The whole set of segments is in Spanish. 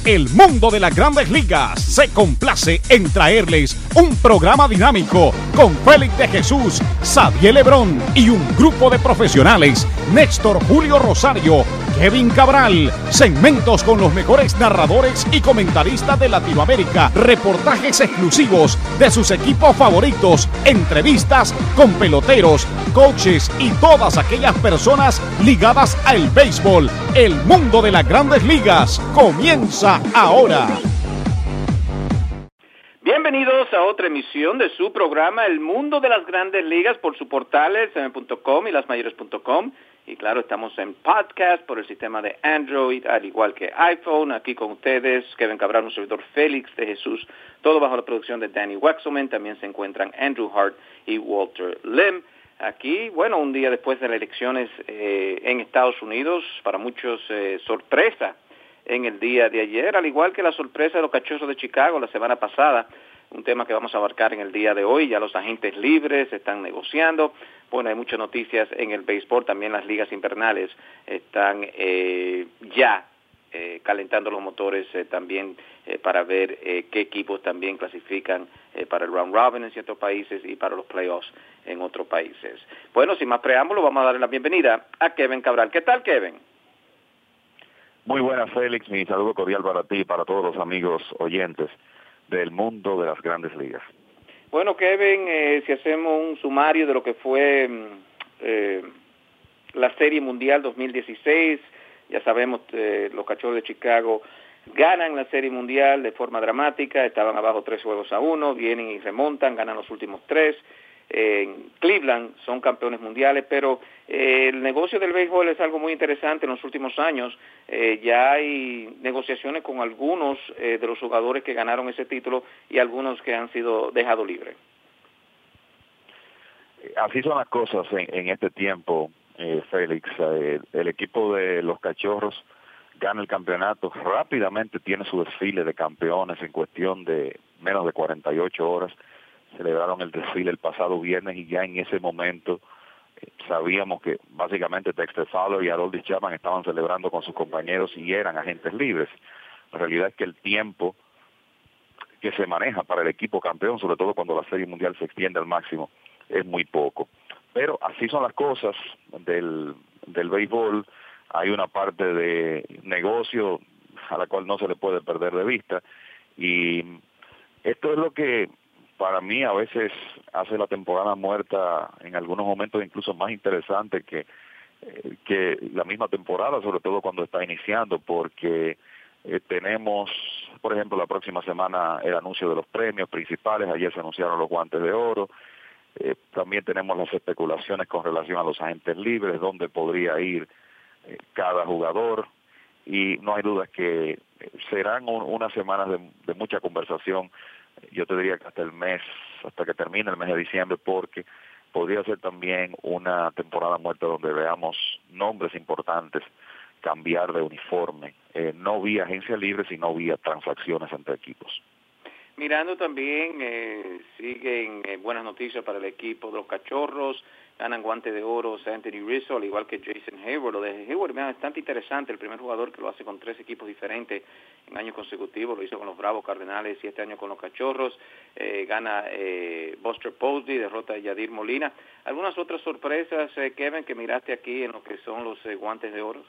El mundo de las grandes ligas se complace en traerles un programa dinámico con Félix de Jesús, Xavier Lebrón y un grupo de profesionales, Néstor Julio Rosario, Kevin Cabral, segmentos con los mejores narradores y comentaristas de Latinoamérica, reportajes exclusivos de sus equipos favoritos, entrevistas con peloteros, coaches y todas aquellas personas ligadas al béisbol. El mundo de las grandes ligas comienza ahora. Bienvenidos a otra emisión de su programa El Mundo de las Grandes Ligas por su portal SM.com y lasmayores.com. Y claro, estamos en podcast por el sistema de Android, al igual que iPhone. Aquí con ustedes, Kevin Cabral, un servidor Félix de Jesús, todo bajo la producción de Danny Wexelman. También se encuentran Andrew Hart y Walter Lim. Aquí, bueno, un día después de las elecciones en Estados Unidos, para muchos sorpresa en el día de ayer, al igual que la sorpresa de los Cachorros de Chicago la semana pasada, un tema que vamos a abarcar en el día de hoy. Ya los agentes libres están negociando. Bueno, hay muchas noticias en el béisbol, también las ligas invernales están ya calentando los motores también para ver qué equipos también clasifican para el round robin en ciertos países y para los playoffs en otros países. Bueno, sin más preámbulo, vamos a darle la bienvenida a Kevin Cabral. ¿Qué tal, Kevin? Muy buenas, Félix. Mi saludo cordial para ti y para todos los amigos oyentes del mundo de las grandes ligas. Bueno, Kevin, si hacemos un sumario de lo que fue la Serie Mundial 2016, ya sabemos, los Cachorros de Chicago ganan la Serie Mundial de forma dramática, estaban abajo 3-1, vienen y remontan, ganan los últimos 3. En Cleveland son campeones mundiales, pero el negocio del béisbol es algo muy interesante en los últimos años. Ya hay negociaciones con algunos de los jugadores que ganaron ese título y algunos que han sido dejados libres. Así son las cosas en este tiempo, Félix. El equipo de los Cachorros gana el campeonato, rápidamente tiene su desfile de campeones en cuestión de menos de 48 horas. Celebraron el desfile el pasado viernes y ya en ese momento sabíamos que básicamente Dexter Fowler y Aroldis Chapman estaban celebrando con sus compañeros y eran agentes libres. La realidad es que el tiempo que se maneja para el equipo campeón, sobre todo cuando la Serie Mundial se extiende al máximo, es muy poco. Pero así son las cosas del béisbol. Hay una parte de negocio a la cual no se le puede perder de vista, y esto es lo que para mí a veces hace la temporada muerta en algunos momentos incluso más interesante que la misma temporada, sobre todo cuando está iniciando, porque tenemos, por ejemplo, la próxima semana el anuncio de los premios principales. Ayer se anunciaron los Guantes de Oro. También tenemos las especulaciones con relación a los agentes libres, dónde podría ir cada jugador, y no hay duda que serán unas semanas de mucha conversación. Yo te diría que hasta que termine el mes de diciembre, porque podría ser también una temporada muerta donde veamos nombres importantes cambiar de uniforme, no vía agencia libre, sino vía transacciones entre equipos. Mirando también, siguen buenas noticias para el equipo de los Cachorros. Ganan Guante de Oro Anthony Rizzo, al igual que Jason Hayward. Lo de Hayward es bastante interesante, el primer jugador que lo hace con 3 equipos diferentes en años consecutivos. Lo hizo con los Bravos Cardenales y este año con los Cachorros. Gana Buster Posey, derrota a Yadier Molina. ¿Algunas otras sorpresas, Kevin, que miraste aquí en lo que son los Guantes de Oro?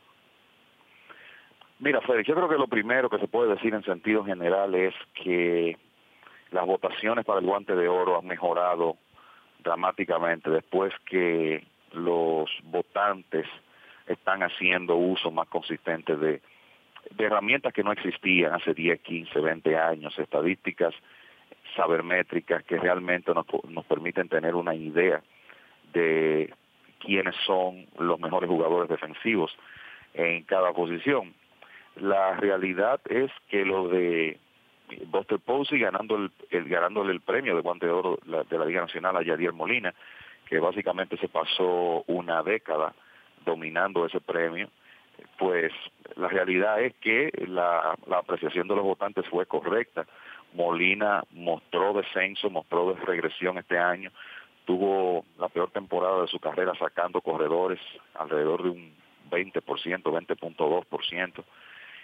Mira, Félix, yo creo que lo primero que se puede decir en sentido general es que las votaciones para el Guante de Oro han mejorado dramáticamente después que los votantes están haciendo uso más consistente de herramientas que no existían hace 10, 15, 20 años, estadísticas sabermétricas que realmente nos permiten tener una idea de quiénes son los mejores jugadores defensivos en cada posición. La realidad es que lo de Buster Posey ganándole el premio de Guante de Oro de la Liga Nacional a Yadier Molina, que básicamente se pasó una década dominando ese premio, pues la realidad es que la apreciación de los votantes fue correcta. Molina mostró descenso, mostró regresión este año, tuvo la peor temporada de su carrera sacando corredores, alrededor de un 20%, 20.2%,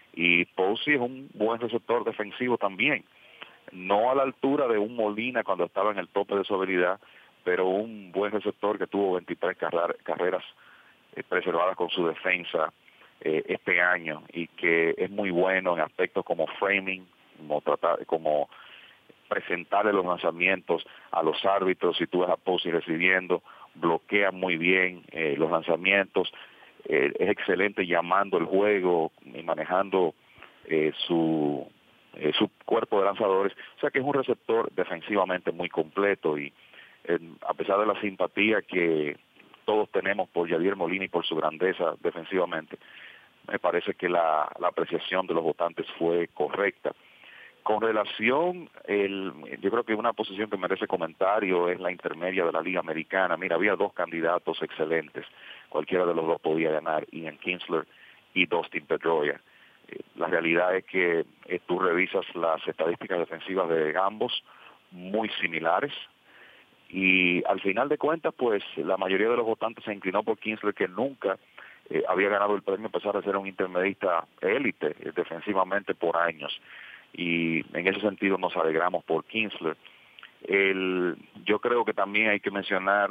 Y Posey es un buen receptor defensivo también, no a la altura de un Molina cuando estaba en el tope de su habilidad, pero un buen receptor que tuvo 23 carreras preservadas con su defensa este año, y que es muy bueno en aspectos como framing, como presentarle los lanzamientos a los árbitros. Si tú ves a Posey recibiendo, bloquea muy bien los lanzamientos, es excelente llamando el juego y manejando su cuerpo de lanzadores. O sea que es un receptor defensivamente muy completo, y a pesar de la simpatía que todos tenemos por Yadier Molina y por su grandeza defensivamente, me parece que la apreciación de los votantes fue correcta. Con relación, yo creo que una posición que merece comentario es la intermedia de la Liga Americana. Mira, había dos candidatos excelentes, cualquiera de los dos podía ganar, Ian Kinsler y Dustin Pedroia. La realidad es que tú revisas las estadísticas defensivas de ambos, muy similares, y al final de cuentas, pues la mayoría de los votantes se inclinó por Kinsler, que nunca había ganado el premio a pesar de ser un intermedista élite defensivamente por años. Y en ese sentido nos alegramos por Kinsler. Yo creo que también hay que mencionar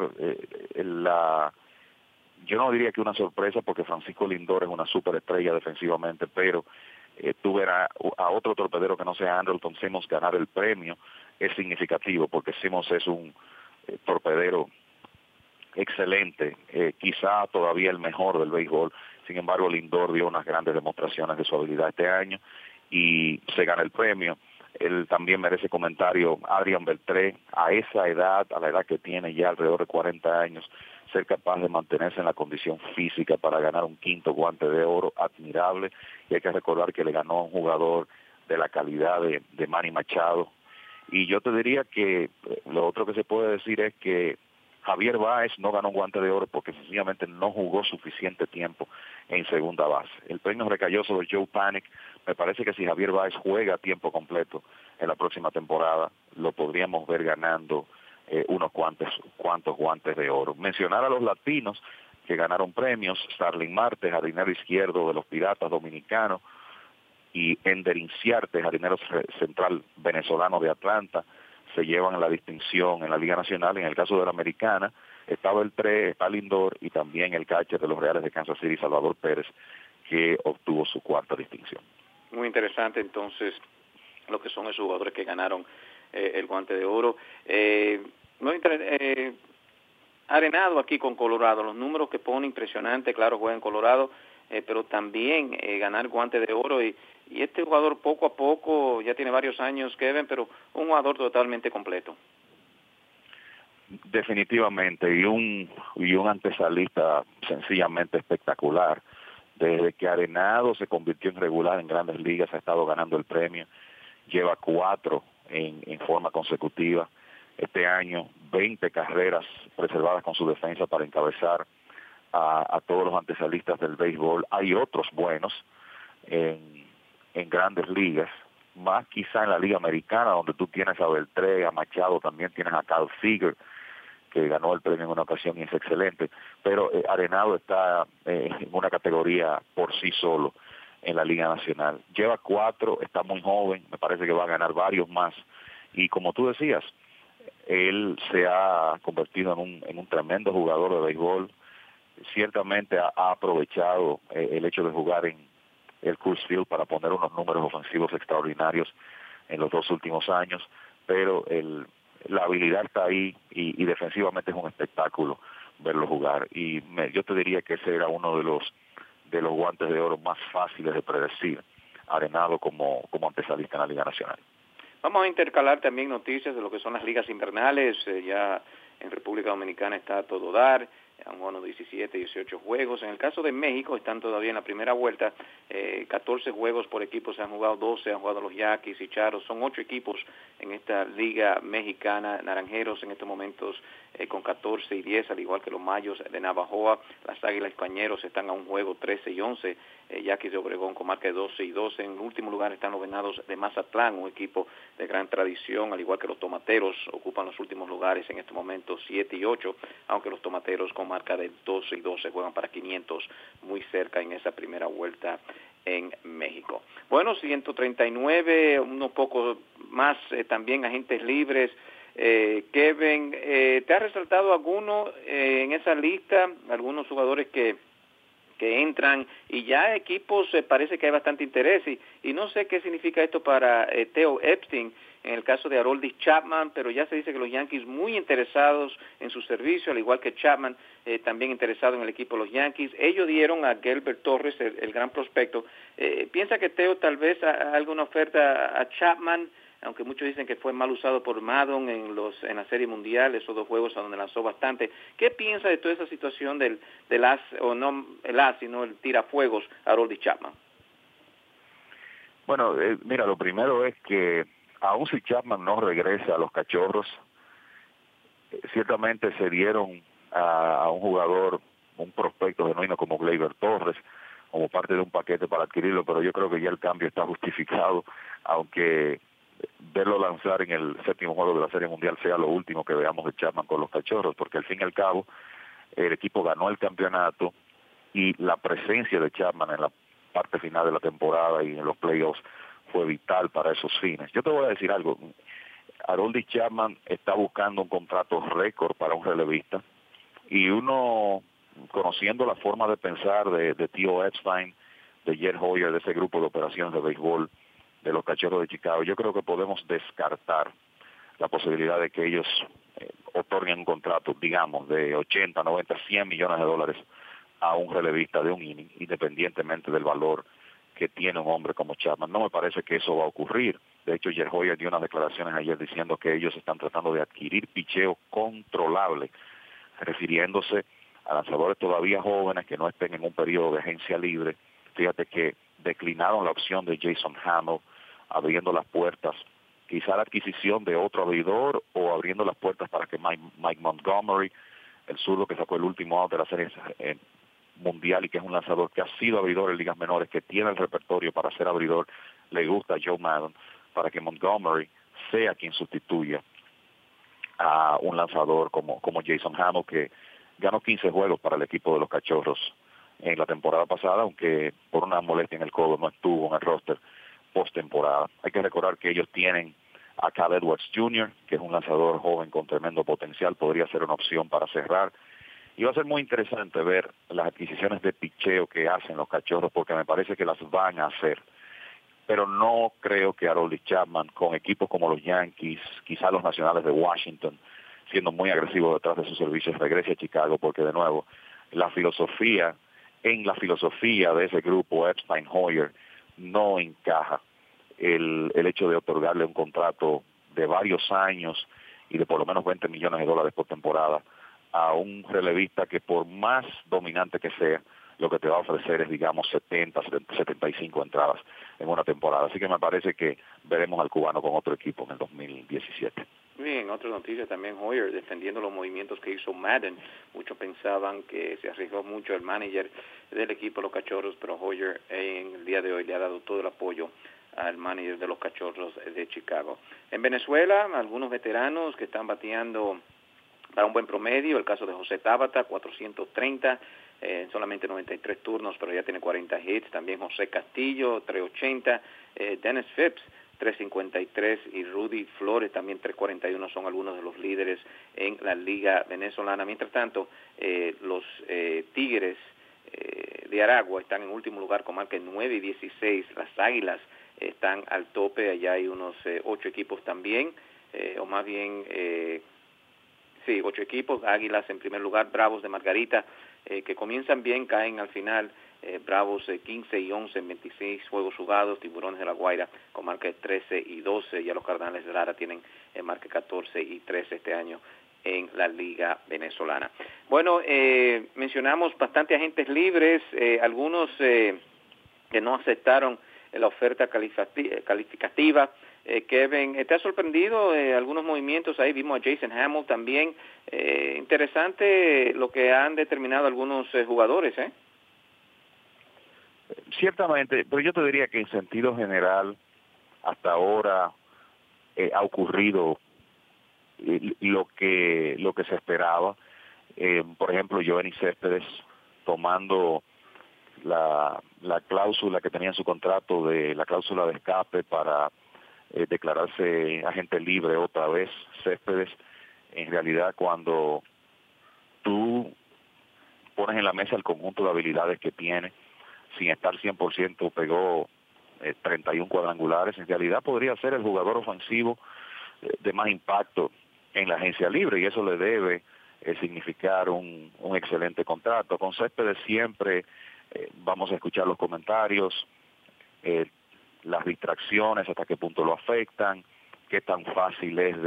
yo no diría que una sorpresa, porque Francisco Lindor es una superestrella defensivamente, pero tú verás a otro torpedero que no sea Andrelton Simmons ganar el premio es significativo, porque Simmons es un torpedero excelente, quizá todavía el mejor del béisbol. Sin embargo, Lindor dio unas grandes demostraciones de su habilidad este año y se gana el premio. Él también merece comentario Adrian Beltré, a esa edad, a la edad que tiene ya alrededor de 40 años, ser capaz de mantenerse en la condición física para ganar un quinto guante de oro, admirable. Y hay que recordar que le ganó a un jugador de la calidad de Manny Machado. Y yo te diría que lo otro que se puede decir es que Javier Báez no ganó un guante de oro porque sencillamente no jugó suficiente tiempo en segunda base. El premio recayó sobre Joe Panik. Me parece que si Javier Báez juega a tiempo completo en la próxima temporada, lo podríamos ver ganando unos cuantos guantes de oro. Mencionar a los latinos que ganaron premios: Starling Marte, jardinero izquierdo de los Piratas Dominicanos, y Ender Inciarte, jardinero central venezolano de Atlanta, se llevan la distinción en la Liga Nacional. En el caso de la Americana, está Beltré, está Lindor, y también el catcher de los Reales de Kansas City, Salvador Pérez, que obtuvo su cuarta distinción. Muy interesante, entonces, lo que son esos jugadores que ganaron el guante de oro. Arenado aquí con Colorado, los números que pone impresionante, claro, juega en Colorado, pero también ganar guante de oro, y este jugador poco a poco, ya tiene varios años, Kevin, pero un jugador totalmente completo. Definitivamente, y un antesalista sencillamente espectacular. Desde que Arenado se convirtió en regular en Grandes Ligas, ha estado ganando el premio, lleva 4 en forma consecutiva. Este año, 20 carreras preservadas con su defensa para encabezar a todos los antesalistas del béisbol. Hay otros buenos en Grandes Ligas, más quizá en la Liga Americana, donde tú tienes a Beltré, a Machado, también tienes a Kyle Seager, que ganó el premio en una ocasión y es excelente, pero Arenado está en una categoría por sí solo en la Liga Nacional. Lleva 4, está muy joven, me parece que va a ganar varios más, y como tú decías, él se ha convertido en un tremendo jugador de béisbol. Ciertamente ha aprovechado el hecho de jugar en el Coors Field para poner unos números ofensivos extraordinarios en los 2 últimos años, pero la habilidad está ahí, y defensivamente es un espectáculo verlo jugar. Y yo te diría que ese era uno de los guantes de oro más fáciles de predecir, Arenado como antesalista en la Liga Nacional. Vamos a intercalar también noticias de lo que son las ligas invernales. Ya en República Dominicana está a todo dar, han jugado 17, 18 juegos. En el caso de México están todavía en la primera vuelta, 14 juegos por equipo, se han jugado 12, han jugado los Yaquis y Charos. Son 8 equipos en esta liga mexicana. Naranjeros en estos momentos con 14 y 10, al igual que los Mayos de Navajoa. Las Águilas Cañeros están a un juego, 13 y 11. Yaquis de Obregón con marca de 12 y 12. En último lugar están los Venados de Mazatlán, un equipo de gran tradición, al igual que los Tomateros, ocupan los últimos lugares en estos momentos, 7 y 8, aunque los Tomateros con marca de 12 y 12 juegan para 500, muy cerca en esa primera vuelta en México. Bueno, 139, unos pocos más también agentes libres. Kevin, ¿te ha resaltado alguno en esa lista, algunos jugadores que entran y ya equipos parece que hay bastante interés y no sé qué significa esto para Theo Epstein en el caso de Aroldis Chapman, pero ya se dice que los Yankees muy interesados en su servicio, al igual que Chapman también interesado en el equipo de los Yankees. Ellos dieron a Gelbert Torres el gran prospecto. ¿Piensa que Theo tal vez haga una oferta a Chapman? Aunque muchos dicen que fue mal usado por Maddon en la Serie Mundial, esos 2 juegos a donde lanzó bastante. ¿Qué piensa de toda esa situación del as, o no el as, sino el tirafuegos, Aroldis Chapman? Bueno, mira, lo primero es que aun si Chapman no regresa a los Cachorros, ciertamente se dieron a un jugador, un prospecto genuino como Gleyber Torres, como parte de un paquete para adquirirlo, pero yo creo que ya el cambio está justificado, aunque verlo lanzar en el 7º juego de la Serie Mundial sea lo último que veamos de Chapman con los Cachorros, porque al fin y al cabo el equipo ganó el campeonato y la presencia de Chapman en la parte final de la temporada y en los playoffs fue vital para esos fines. Yo te voy a decir algo, Aroldis Chapman está buscando un contrato récord para un relevista y uno, conociendo la forma de pensar de Theo Epstein, de Jed Hoyer, de ese grupo de operaciones de béisbol de los Cachorros de Chicago, yo creo que podemos descartar la posibilidad de que ellos otorguen un contrato, digamos, de 80, 90, 100 millones de dólares a un relevista de un inning, independientemente del valor que tiene un hombre como Chapman. No me parece que eso va a ocurrir. De hecho, Jed Hoyer dio unas declaraciones ayer diciendo que ellos están tratando de adquirir picheo controlable, refiriéndose a lanzadores todavía jóvenes que no estén en un periodo de agencia libre. Fíjate que declinaron la opción de Jason Hammel, abriendo las puertas, quizá la adquisición de otro abridor o abriendo las puertas para que Mike Montgomery, el zurdo que sacó el último out de la Serie Mundial y que es un lanzador que ha sido abridor en ligas menores, que tiene el repertorio para ser abridor, le gusta a Joe Maddon, para que Montgomery sea quien sustituya a un lanzador como Jason Hammel, que ganó 15 juegos para el equipo de los Cachorros en la temporada pasada, aunque por una molestia en el codo no estuvo en el roster postemporada. Hay que recordar que ellos tienen a Cal Edwards Jr., que es un lanzador joven con tremendo potencial, podría ser una opción para cerrar. Y va a ser muy interesante ver las adquisiciones de picheo que hacen los Cachorros, porque me parece que las van a hacer. Pero no creo que Aroldis Chapman, con equipos como los Yankees, quizás los Nacionales de Washington, siendo muy agresivos detrás de sus servicios, regrese a Chicago, porque de nuevo, en la filosofía de ese grupo Epstein-Hoyer, no encaja el hecho de otorgarle un contrato de varios años y de por lo menos 20 millones de dólares por temporada a un relevista que por más dominante que sea, lo que te va a ofrecer es, digamos, 70, 75 entradas en una temporada. Así que me parece que veremos al cubano con otro equipo en el 2017. Bien, otra noticia también, Hoyer defendiendo los movimientos que hizo Maddon. Muchos pensaban que se arriesgó mucho el manager del equipo de los Cachorros, pero Hoyer en el día de hoy le ha dado todo el apoyo al manager de los Cachorros de Chicago. En Venezuela, algunos veteranos que están bateando para un buen promedio, el caso de José Tabata, 430, en solamente 93 turnos, pero ya tiene 40 hits. También José Castillo, 380, Dennis Phipps, 353 y Rudy Flores también 341 son algunos de los líderes en la liga venezolana. Mientras tanto, los Tigres de Aragua están en último lugar con marca 9 y 16. Las Águilas están al tope, allá hay unos 8 equipos también, o más bien, 8 equipos. Águilas en primer lugar, Bravos de Margarita, que comienzan bien, caen al final. Bravos 15 y 11 en 26 juegos jugados, Tiburones de la Guaira con marca de 13 y 12, ya los Cardenales de Lara tienen marca 14 y 13 este año en la Liga Venezolana. Bueno, mencionamos bastante agentes libres, algunos que no aceptaron la oferta calificativa. Kevin, ¿te ha sorprendido algunos movimientos ahí? Vimos a Jason Hammel también. Interesante lo que han determinado algunos jugadores, ¿eh? Ciertamente, pero yo te diría que en sentido general, hasta ahora ha ocurrido lo que se esperaba. Por ejemplo, Giovanni Céspedes tomando la cláusula que tenía en su contrato, de la cláusula de escape para declararse agente libre otra vez. Céspedes, en realidad, cuando tú pones en la mesa el conjunto de habilidades que tiene, sin estar 100%, pegó 31 cuadrangulares. En realidad podría ser el jugador ofensivo de más impacto en la agencia libre, y eso le debe significar un excelente contrato. Con Céspedes siempre vamos a escuchar los comentarios, las distracciones, hasta qué punto lo afectan, qué tan fácil es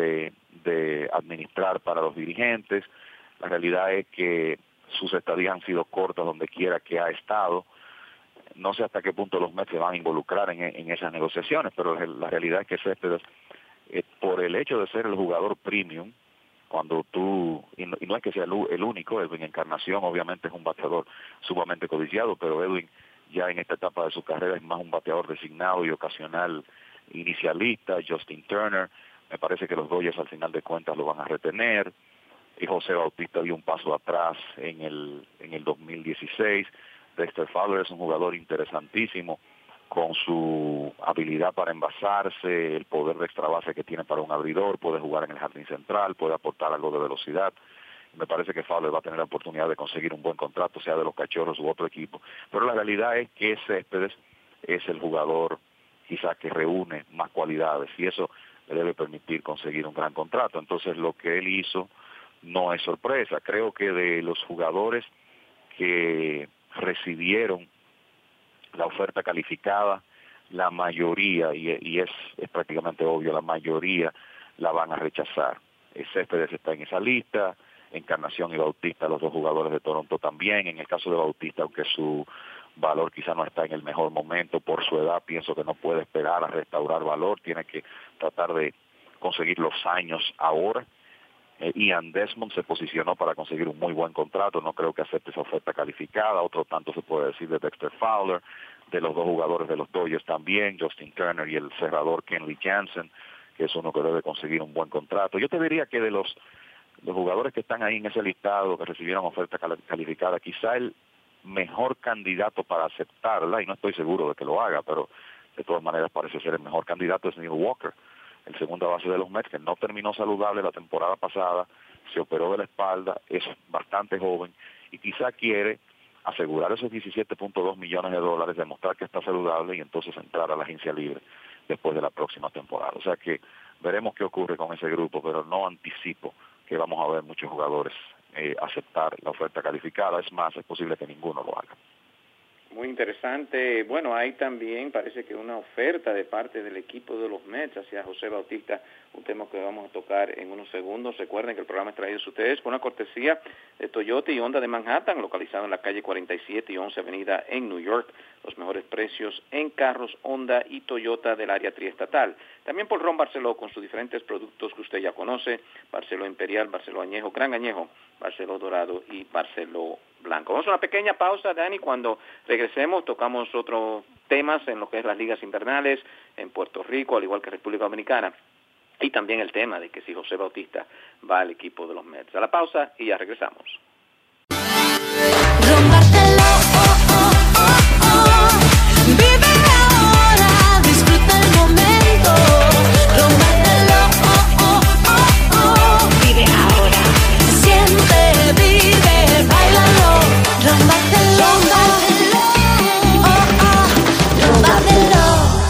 de administrar para los dirigentes. La realidad es que sus estadías han sido cortas donde quiera que ha estado. No sé hasta qué punto los Mets se van a involucrar en esas negociaciones, pero la realidad es que Céspedes, por el hecho de ser el jugador premium, cuando tú, y no es que sea el único, Edwin Encarnación obviamente es un bateador sumamente codiciado, pero Edwin ya en esta etapa de su carrera es más un bateador designado y ocasional inicialista. Justin Turner, me parece que los Dodgers al final de cuentas lo van a retener, y José Bautista dio un paso atrás en el 2016. Dexter Fowler es un jugador interesantísimo, con su habilidad para envasarse, el poder de extra base que tiene para un abridor, puede jugar en el jardín central, puede aportar algo de velocidad. Me parece que Fowler va a tener la oportunidad de conseguir un buen contrato, sea de los Cachorros u otro equipo. Pero la realidad es que Céspedes es el jugador quizás que reúne más cualidades, y eso le debe permitir conseguir un gran contrato. Entonces lo que él hizo no es sorpresa. Creo que de los jugadores que recibieron la oferta calificada, la mayoría, y es prácticamente obvio, la mayoría la van a rechazar. Céspedes está en esa lista, Encarnación y Bautista, los dos jugadores de Toronto también. En el caso de Bautista, aunque su valor quizá no está en el mejor momento por su edad, pienso que no puede esperar a restaurar valor, tiene que tratar de conseguir los años ahora. Ian Desmond se posicionó para conseguir un muy buen contrato, no creo que acepte esa oferta calificada. Otro tanto se puede decir de Dexter Fowler, de los dos jugadores de los Dodgers también, Justin Turner y el cerrador Kenley Jansen, que es uno que debe conseguir un buen contrato. Yo te diría que de los jugadores que están ahí en ese listado, que recibieron oferta calificada, quizá el mejor candidato para aceptarla, y no estoy seguro de que lo haga, pero de todas maneras parece ser el mejor candidato, es Neil Walker, el segunda base de los Mets, que no terminó saludable la temporada pasada, se operó de la espalda, es bastante joven y quizá quiere asegurar esos $17.2 millones, demostrar que está saludable y entonces entrar a la agencia libre después de la próxima temporada. O sea que veremos qué ocurre con ese grupo, pero no anticipo que vamos a ver muchos jugadores aceptar la oferta calificada. Es más, es posible que ninguno lo haga. Muy interesante. Bueno, hay también, parece que una oferta de parte del equipo de los Mets hacia José Bautista, un tema que vamos a tocar en unos segundos. Recuerden que el programa es traído a ustedes con una cortesía de Toyota y Honda de Manhattan, localizado en la calle 47 y 11 Avenida en New York. Los mejores precios en carros Honda y Toyota del área triestatal. También por Ron Barceló, con sus diferentes productos que usted ya conoce: Barceló Imperial, Barceló Añejo, Gran Añejo, Barceló Dorado y Barceló Blanco. Vamos a una pequeña pausa, Dani. Cuando regresemos tocamos otros temas en lo que es las ligas invernales en Puerto Rico, al igual que República Dominicana, y también el tema de que si José Bautista va al equipo de los Mets. A la pausa y ya regresamos. Vive ahora, disfruta el momento. Rompértelo, vive ahora. Siente, vive, bailalo. Rompértelo, rompértelo.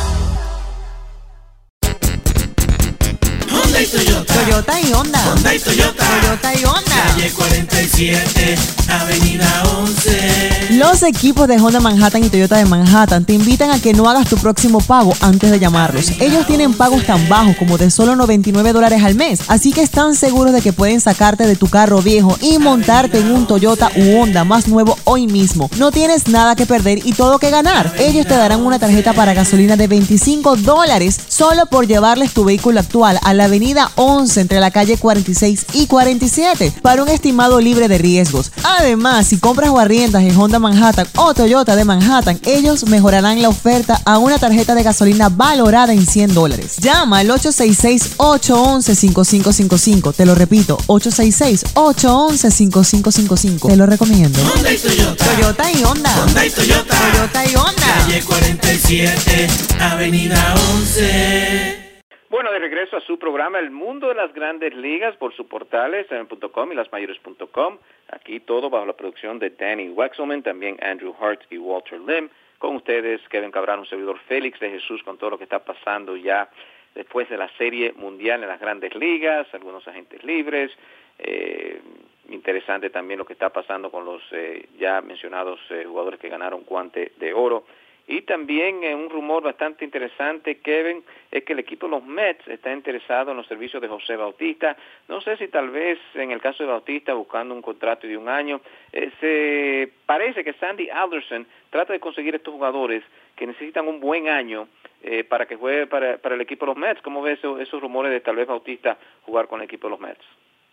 Honda y Toyota. Toyota y Honda. Honda y Toyota. Toyota y Honda. Calle 47, Avenida 11. Los equipos de Honda Manhattan y Toyota de Manhattan te invitan a que no hagas tu próximo pago antes de llamarlos. Ellos tienen pagos tan bajos como de solo $99 al mes, así que están seguros de que pueden sacarte de tu carro viejo y montarte en un Toyota u Honda más nuevo hoy mismo. No tienes nada que perder y todo que ganar. Ellos te darán una tarjeta para gasolina de $25 solo por llevarles tu vehículo actual a la Avenida 11 entre la calle 46 y 47 para un estimado libre de riesgos. Además, si compras o arriendas en Honda Manhattan o Toyota de Manhattan, ellos mejorarán la oferta a una tarjeta de gasolina valorada en $100. Llama al 866-811-5555. Te lo repito, 866-811-5555. Te lo recomiendo. Honda y Toyota. Toyota y Honda. Honda y Toyota. Toyota y Honda. Calle 47, Avenida 11. Bueno, de regreso a su programa El Mundo de las Grandes Ligas por su portales .com y lasmayores.com. Aquí todo bajo la producción de Danny Wexelman, también Andrew Hart y Walter Lim. Con ustedes, Kevin Cabral, un servidor Félix de Jesús, con todo lo que está pasando ya después de la Serie Mundial en las Grandes Ligas, algunos agentes libres. Interesante también lo que está pasando con los ya mencionados jugadores que ganaron guante de oro. Y también un rumor bastante interesante, Kevin, es que el equipo de los Mets está interesado en los servicios de José Bautista. No sé si tal vez en el caso de Bautista, buscando un contrato de un año, se parece que Sandy Alderson trata de conseguir estos jugadores que necesitan un buen año para que juegue para el equipo de los Mets. ¿Cómo ves esos rumores de tal vez Bautista jugar con el equipo de los Mets?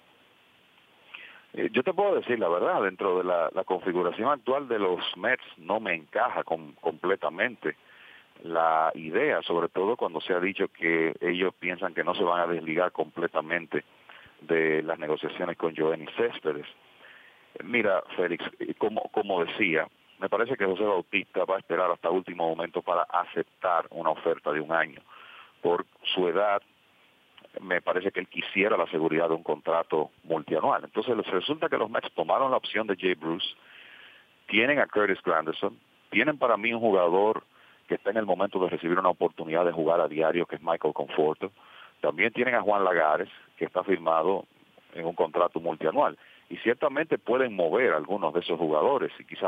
Yo te puedo decir la verdad, dentro de la configuración actual de los Mets no me encaja completamente la idea, sobre todo cuando se ha dicho que ellos piensan que no se van a desligar completamente de las negociaciones con Yoenis Céspedes. Mira, Félix, como decía, me parece que José Bautista va a esperar hasta último momento para aceptar una oferta de un año. Por su edad, me parece que él quisiera la seguridad de un contrato multianual. Entonces resulta que los Mets tomaron la opción de Jay Bruce, tienen a Curtis Granderson, tienen para mí un jugador que está en el momento de recibir una oportunidad de jugar a diario, que es Michael Conforto. También tienen a Juan Lagares, que está firmado en un contrato multianual. Y ciertamente pueden mover algunos de esos jugadores, y quizás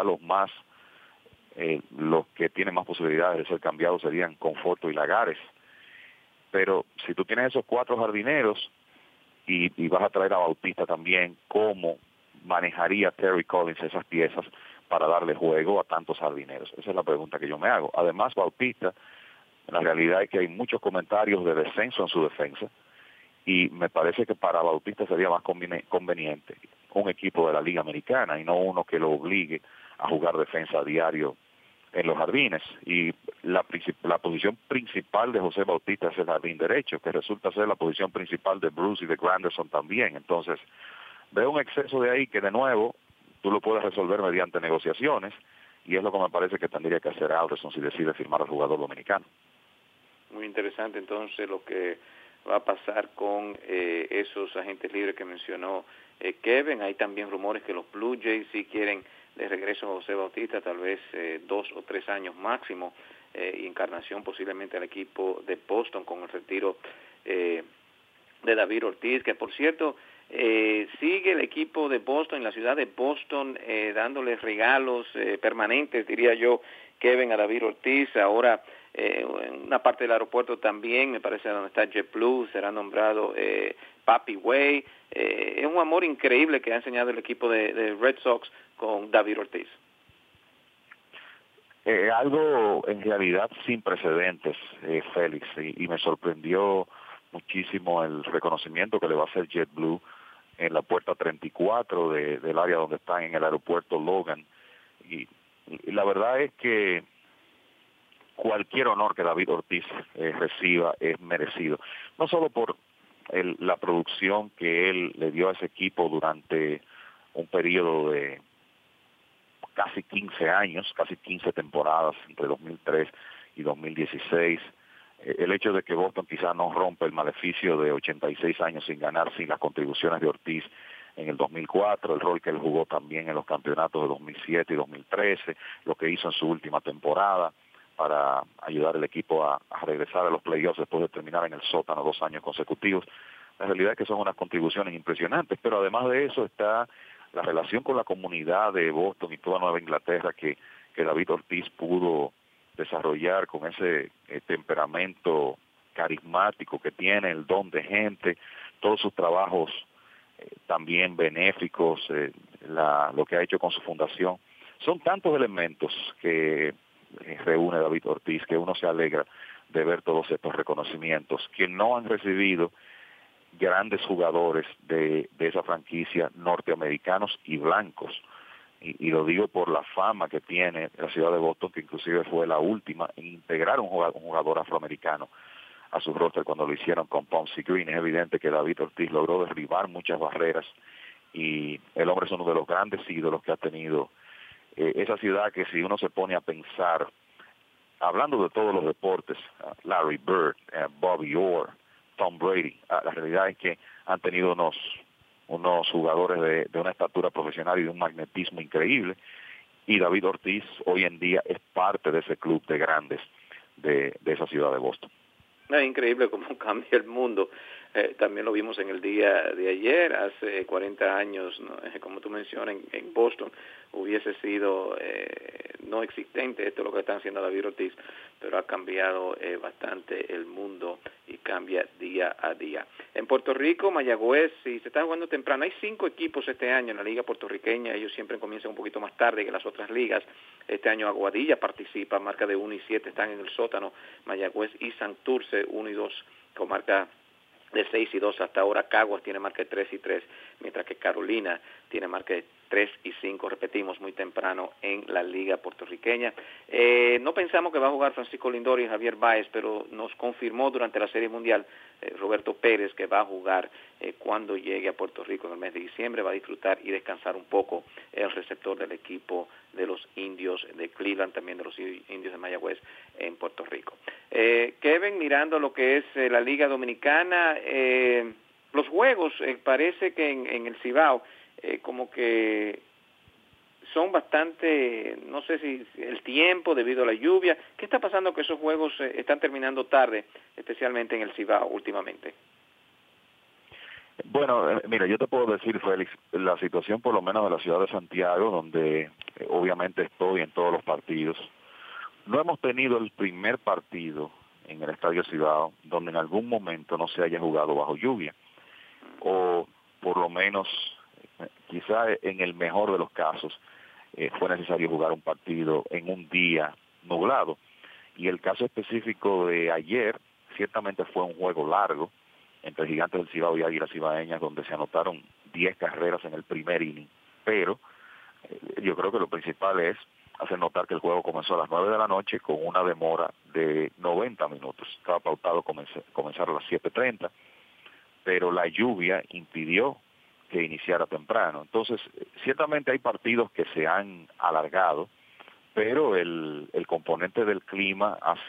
los que tienen más posibilidades de ser cambiados serían Conforto y Lagares. Pero si tú tienes esos 4 jardineros y vas a traer a Bautista también, ¿cómo manejaría Terry Collins esas piezas para darle juego a tantos jardineros? Esa es la pregunta que yo me hago. Además, Bautista, la realidad es que hay muchos comentarios de descenso en su defensa, y me parece que para Bautista sería más conveniente un equipo de la Liga Americana y no uno que lo obligue a jugar defensa a diario en los jardines. Y la posición principal de José Bautista es el jardín derecho, que resulta ser la posición principal de Bruce y de Granderson también. Entonces, veo un exceso de ahí que, de nuevo, tú lo puedes resolver mediante negociaciones, y es lo que me parece que tendría que hacer Alderson si decide firmar al jugador dominicano. Muy interesante entonces lo que va a pasar con esos agentes libres que mencionó Kevin. Hay también rumores que los Blue Jays sí quieren de regreso a José Bautista, tal vez 2 o 3 años máximo, y encarnación posiblemente al equipo de Boston con el retiro de David Ortiz, que por cierto sigue el equipo de Boston, en la ciudad de Boston, dándole regalos permanentes, diría yo, Kevin, a David Ortiz. Ahora en una parte del aeropuerto también, me parece donde está JetBlue, será nombrado Papi Way. Es un amor increíble que ha enseñado el equipo de Red Sox con David Ortiz. Algo en realidad sin precedentes, Félix, y me sorprendió muchísimo el reconocimiento que le va a hacer JetBlue en la puerta 34 del área donde están en el aeropuerto Logan. Y la verdad es que cualquier honor que David Ortiz reciba es merecido, no solo por la producción que él le dio a ese equipo durante un periodo de casi 15 años, casi 15 temporadas, entre 2003 y 2016, el hecho de que Boston quizás no rompe el maleficio de 86 años sin ganar, sin las contribuciones de Ortiz en el 2004, el rol que él jugó también en los campeonatos de 2007 y 2013, lo que hizo en su última temporada para ayudar al equipo a regresar a los playoffs después de terminar en el sótano 2 años consecutivos. La realidad es que son unas contribuciones impresionantes, pero además de eso está la relación con la comunidad de Boston y toda Nueva Inglaterra que David Ortiz pudo desarrollar con ese temperamento carismático que tiene, el don de gente, todos sus trabajos también benéficos, lo que ha hecho con su fundación. Son tantos elementos que reúne David Ortiz que uno se alegra de ver todos estos reconocimientos que no han recibido grandes jugadores de esa franquicia, norteamericanos y blancos. y lo digo por la fama que tiene la ciudad de Boston, que inclusive fue la última en integrar un jugador afroamericano a su roster cuando lo hicieron con Ponzi Green. Es evidente que David Ortiz logró derribar muchas barreras y el hombre es uno de los grandes ídolos que ha tenido esa ciudad, que si uno se pone a pensar, hablando de todos los deportes, Larry Bird, Bobby Orr, Tom Brady, la realidad es que han tenido unos jugadores de una estatura profesional y de un magnetismo increíble, y David Ortiz hoy en día es parte de ese club de grandes de esa ciudad de Boston. Es increíble cómo cambia el mundo. También lo vimos en el día de ayer, hace 40 años, ¿no? Como tú mencionas, en Boston hubiese sido no existente esto lo que están haciendo David Ortiz, pero ha cambiado bastante el mundo y cambia día a día. En Puerto Rico, Mayagüez, si se está jugando temprano, hay 5 equipos este año en la liga puertorriqueña, ellos siempre comienzan un poquito más tarde que las otras ligas. Este año Aguadilla participa, marca de 1 y 7, están en el sótano, Mayagüez y Santurce 1 y 2 con marca de 6 y 2 hasta ahora. Caguas tiene marca de 3 y 3, mientras que Carolina tiene marca de 3 y 5, repetimos, muy temprano en la liga puertorriqueña. No pensamos que va a jugar Francisco Lindor y Javier Báez, pero nos confirmó durante la Serie Mundial Roberto Pérez que va a jugar cuando llegue a Puerto Rico en el mes de diciembre. Va a disfrutar y descansar un poco el receptor del equipo de los Indios de Cleveland, también de los Indios de Mayagüez en Puerto Rico. Kevin, mirando lo que es la Liga Dominicana, los juegos, parece que en el Cibao como que son bastante, no sé si el tiempo debido a la lluvia. ¿Qué está pasando que esos juegos están terminando tarde, especialmente en el Cibao últimamente? Bueno, mira, yo te puedo decir, Félix, la situación por lo menos de la ciudad de Santiago, donde obviamente estoy en todos los partidos, no hemos tenido el primer partido en el Estadio Cibao donde en algún momento no se haya jugado bajo lluvia, o por lo menos quizá en el mejor de los casos fue necesario jugar un partido en un día nublado. Y el caso específico de ayer ciertamente fue un juego largo entre Gigantes del Cibao y Águilas Cibaeñas, donde se anotaron 10 carreras en el primer inning, pero yo creo que lo principal es hacer notar que el juego comenzó a las 9 de la noche con una demora de 90 minutos. Estaba pautado comenzar a las 7:30, pero la lluvia impidió que iniciara temprano. Entonces, ciertamente hay partidos que se han alargado, pero el componente del clima ha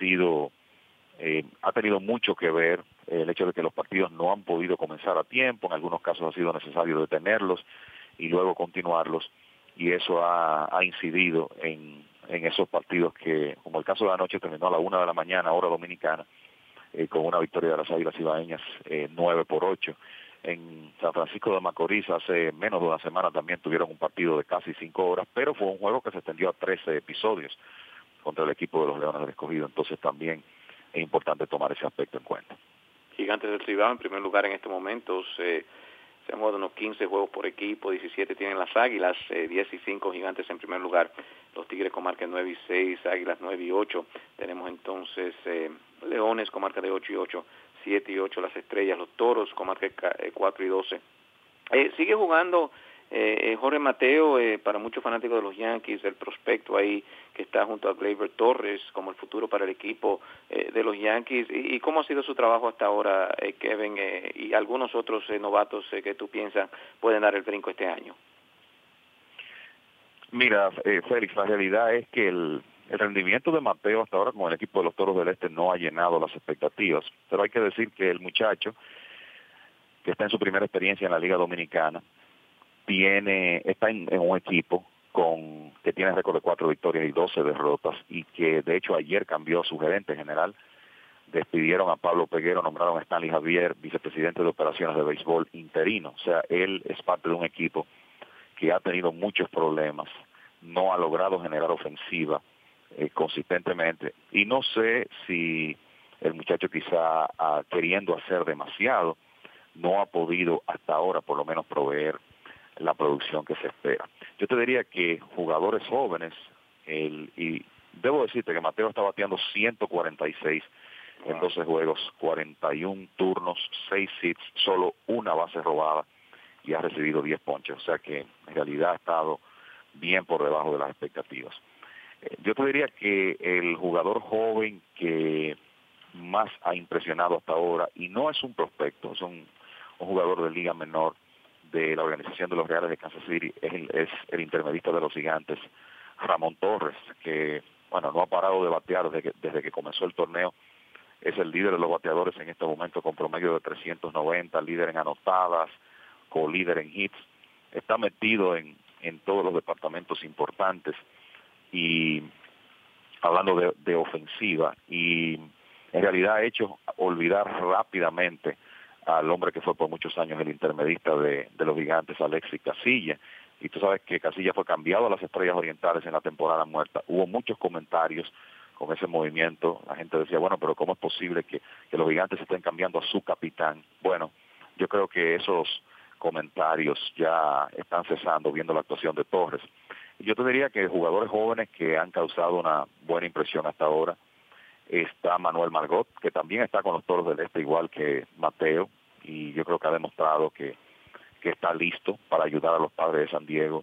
tenido mucho que ver. El hecho de que los partidos no han podido comenzar a tiempo, en algunos casos ha sido necesario detenerlos y luego continuarlos, y eso ha incidido en esos partidos que, como el caso de anoche, terminó a la 1 de la mañana, hora dominicana, con una victoria de las Águilas Cibaeñas 9-8. En San Francisco de Macorís hace menos de una semana también tuvieron un partido de casi 5 horas, pero fue un juego que se extendió a 13 episodios contra el equipo de los Leones del Escogido. Entonces también es importante tomar ese aspecto en cuenta. Gigantes del Cibao en primer lugar en estos momentos, se han jugado unos 15 juegos por equipo, 17 tienen las Águilas, 10 y 5 Gigantes en primer lugar, los Tigres con marca 9 y 6, Águilas 9 y 8, tenemos entonces Leones con marca de 8 y 8, 7 y 8 las Estrellas, los Toros con marca 4 y 12. Sigue jugando Jorge Mateo, para muchos fanáticos de los Yankees, el prospecto ahí que está junto a Gleyber Torres como el futuro para el equipo de los Yankees. ¿Y cómo ha sido su trabajo hasta ahora, Kevin, y algunos otros novatos que tú piensas pueden dar el brinco este año? Mira, Félix, la realidad es que el rendimiento de Mateo hasta ahora con el equipo de los Toros del Este no ha llenado las expectativas, pero hay que decir que el muchacho, que está en su primera experiencia en la Liga Dominicana, está en un equipo que tiene récord de 4 victorias y 12 derrotas, y que de hecho ayer cambió a su gerente general. Despidieron a Pablo Peguero, nombraron a Stanley Javier vicepresidente de operaciones de béisbol interino. O sea, él es parte de un equipo que ha tenido muchos problemas, no ha logrado generar ofensiva consistentemente, y no sé si el muchacho quizá queriendo hacer demasiado no ha podido hasta ahora por lo menos proveer la producción que se espera. Yo te diría que jugadores jóvenes, y debo decirte que Mateo está bateando 146 en 12 juegos, 41 turnos, 6 hits, solo una base robada, y ha recibido 10 ponches. O sea que en realidad ha estado bien por debajo de las expectativas. Yo te diría que el jugador joven que más ha impresionado hasta ahora, y no es un prospecto, es un jugador de liga menor de la organización de los Reales de Kansas City, es el intermedista de los Gigantes, Ramón Torres, que bueno, no ha parado de batear desde que comenzó el torneo. Es el líder de los bateadores en este momento con promedio de 390, líder en anotadas, co-líder en hits. Está metido en todos los departamentos importantes y hablando de ofensiva, y en realidad ha hecho olvidar rápidamente al hombre que fue por muchos años el intermedista de los Gigantes, Alexis Casilla. Y tú sabes que Casilla fue cambiado a las Estrellas Orientales en la temporada muerta. Hubo muchos comentarios con ese movimiento. La gente decía, bueno, pero ¿cómo es posible que los Gigantes estén cambiando a su capitán? Bueno, yo creo que esos comentarios ya están cesando viendo la actuación de Torres. Y yo te diría que jugadores jóvenes que han causado una buena impresión hasta ahora, está Manuel Margot, que también está con los Toros del Este, igual que Mateo, y yo creo que ha demostrado que está listo para ayudar a los Padres de San Diego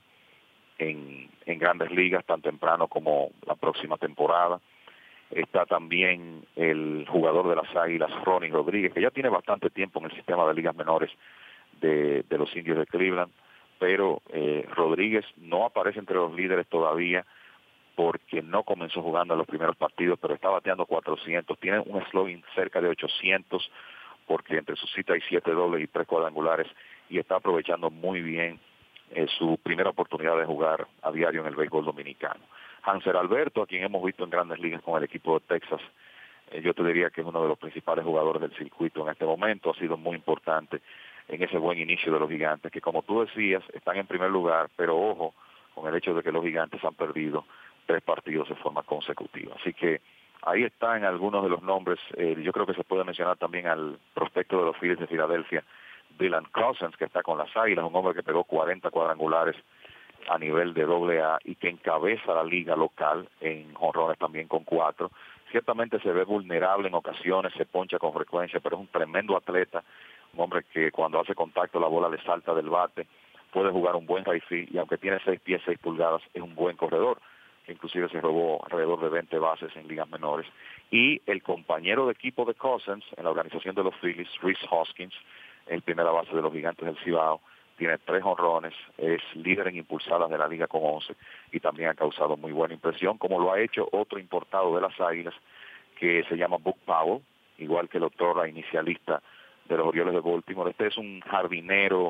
en Grandes Ligas tan temprano como la próxima temporada. Está también el jugador de las Águilas, Ronnie Rodríguez, que ya tiene bastante tiempo en el sistema de ligas menores de los Indios de Cleveland, pero Rodríguez no aparece entre los líderes todavía porque no comenzó jugando en los primeros partidos, pero está bateando 400, tiene un slugging cerca de 800, porque entre sus citas hay 7 dobles y 3 cuadrangulares, y está aprovechando muy bien su primera oportunidad de jugar a diario en el béisbol dominicano. Hanser Alberto, a quien hemos visto en Grandes Ligas con el equipo de Texas, yo te diría que es uno de los principales jugadores del circuito en este momento, ha sido muy importante en ese buen inicio de los Gigantes, que como tú decías, están en primer lugar, pero ojo con el hecho de que los Gigantes han perdido 3 partidos de forma consecutiva. Así que ahí están algunos de los nombres. Yo creo que se puede mencionar también al prospecto de los Phillies de Filadelfia, Dylan Cousins, que está con las Águilas, un hombre que pegó 40 cuadrangulares a nivel de AA y que encabeza la liga local en jonrones también con 4. Ciertamente se ve vulnerable en ocasiones, se poncha con frecuencia, pero es un tremendo atleta, un hombre que cuando hace contacto la bola le salta del bate, puede jugar un buen right field, y aunque tiene 6 pies, 6 pulgadas, es un buen corredor, que inclusive se robó alrededor de 20 bases en ligas menores. Y el compañero de equipo de Cousins en la organización de los Phillies, Rhys Hoskins, el primera base de los Gigantes del Cibao, tiene 3 jonrones, es líder en impulsadas de la liga con 11 y también ha causado muy buena impresión, como lo ha hecho otro importado de las Águilas que se llama Buck Powell, igual que el Torra, inicialista de los Orioles de Baltimore. Este es un jardinero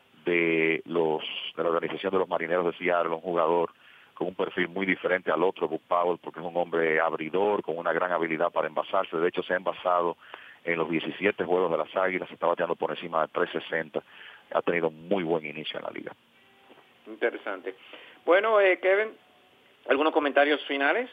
de la organización de los Marineros de Seattle, un jugador con un perfil muy diferente al otro, Buck Powell, porque es un hombre abridor, con una gran habilidad para envasarse. De hecho, se ha envasado en los 17 juegos de las Águilas, está bateando por encima de 360. Ha tenido muy buen inicio en la liga. Interesante. Bueno, Kevin, ¿algunos comentarios finales?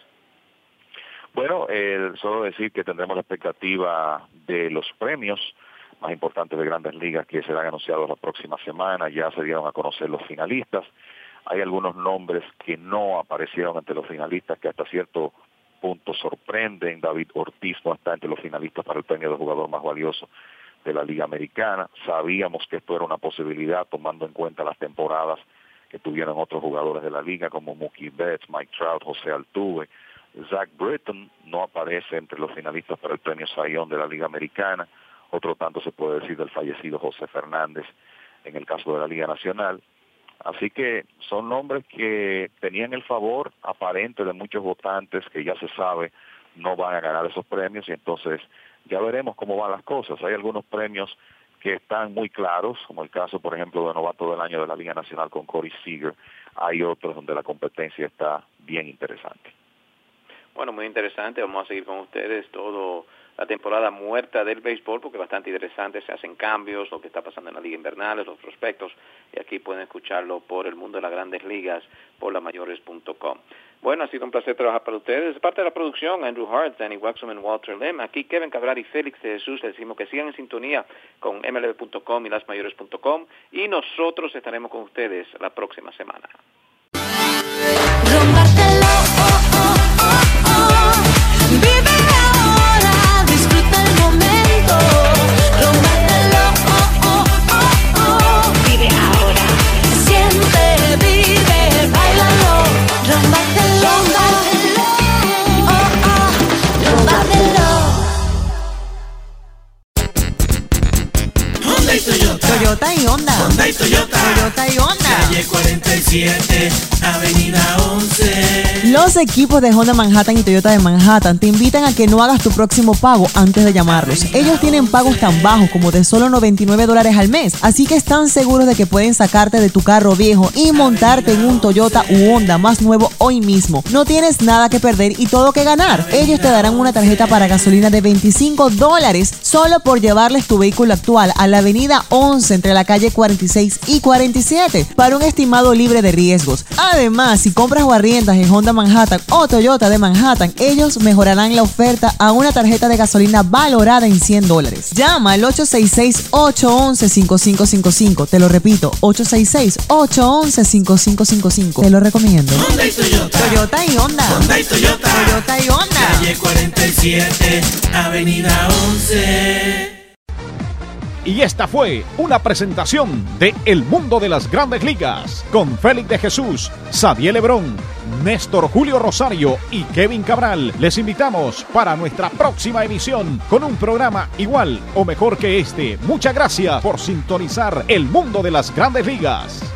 Bueno, solo decir que tendremos la expectativa de los premios más importantes de Grandes Ligas que serán anunciados la próxima semana. Ya se dieron a conocer los finalistas. Hay algunos nombres que no aparecieron entre los finalistas que hasta cierto punto sorprenden. David Ortiz no está entre los finalistas para el premio de jugador más valioso de la Liga Americana. Sabíamos que esto era una posibilidad tomando en cuenta las temporadas que tuvieron otros jugadores de la liga como Mookie Betts, Mike Trout, José Altuve. Zach Britton no aparece entre los finalistas para el premio Cy Young de la Liga Americana. Otro tanto se puede decir del fallecido José Fernández en el caso de la Liga Nacional. Así que son nombres que tenían el favor aparente de muchos votantes que ya se sabe no van a ganar esos premios, y entonces ya veremos cómo van las cosas. Hay algunos premios que están muy claros, como el caso, por ejemplo, de novato del año de la Liga Nacional con Corey Seager. Hay otros donde la competencia está bien interesante. Bueno, muy interesante. Vamos a seguir con ustedes todo la temporada muerta del béisbol, porque es bastante interesante. Se hacen cambios, lo que está pasando en la Liga Invernal, los prospectos, y aquí pueden escucharlo por el mundo de las Grandes Ligas, por lamayores.com. Bueno, ha sido un placer trabajar para ustedes. De parte de la producción, Andrew Hart, Danny Waxman, Walter Lim, aquí Kevin Cabral y Félix de Jesús, les decimos que sigan en sintonía con mlb.com y lasmayores.com, y nosotros estaremos con ustedes la próxima semana. Rompártelo, vive ahora, disfruta el momento. Rompártelo, vive ahora, siente, vive, baila. Toyota y Honda. Honda y Toyota. Toyota y Honda. Calle 47, Avenida 11. Los equipos de Honda Manhattan y Toyota de Manhattan te invitan a que no hagas tu próximo pago antes de llamarlos. Ellos tienen pagos tan bajos como de solo $99 al mes, así que están seguros de que pueden sacarte de tu carro viejo y montarte en un Toyota u Honda más nuevo hoy mismo. No tienes nada que perder y todo que ganar. Ellos te darán una tarjeta para gasolina de $25 solo por llevarles tu vehículo actual a la Avenida 11 entre la calle 46 y 47 para un estimado libre de riesgos. Además, si compras o arriendas en Honda Manhattan o Toyota de Manhattan, ellos mejorarán la oferta a una tarjeta de gasolina valorada en $100. Llama al 866-811-5555. Te lo repito, 866-811-5555. Te lo recomiendo. Honda y Toyota. Toyota y Honda. Honda y Toyota. Toyota y Honda. Calle 47, Avenida 11. Y esta fue una presentación de El Mundo de las Grandes Ligas con Félix de Jesús, Xavier Lebrón, Néstor Julio Rosario y Kevin Cabral. Les invitamos para nuestra próxima emisión con un programa igual o mejor que este. Muchas gracias por sintonizar El Mundo de las Grandes Ligas.